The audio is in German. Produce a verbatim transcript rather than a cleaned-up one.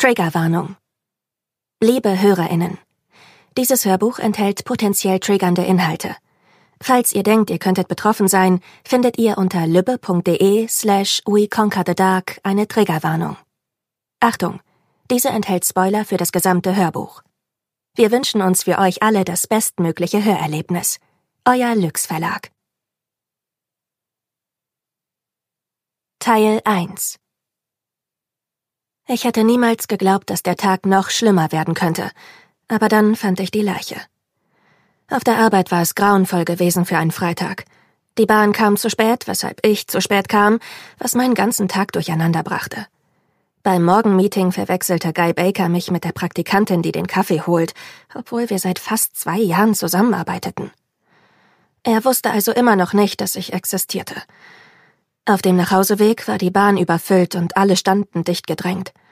Triggerwarnung. Liebe HörerInnen, dieses Hörbuch enthält potenziell triggernde Inhalte. Falls ihr denkt, ihr könntet betroffen sein, findet ihr unter lübbe.de slash weconquerthedark eine Triggerwarnung. Achtung, diese enthält Spoiler für das gesamte Hörbuch. Wir wünschen uns für euch alle das bestmögliche Hörerlebnis. Euer Lüx Verlag. Teil eins. Ich hätte niemals geglaubt, dass der Tag noch schlimmer werden könnte, aber dann fand ich die Leiche. Auf der Arbeit war es grauenvoll gewesen für einen Freitag. Die Bahn kam zu spät, weshalb ich zu spät kam, was meinen ganzen Tag durcheinander brachte. Beim Morgenmeeting verwechselte Guy Baker mich mit der Praktikantin, die den Kaffee holt, obwohl wir seit fast zwei Jahren zusammenarbeiteten. Er wusste also immer noch nicht, dass ich existierte. Auf dem Nachhauseweg war die Bahn überfüllt und alle standen dicht gedrängt.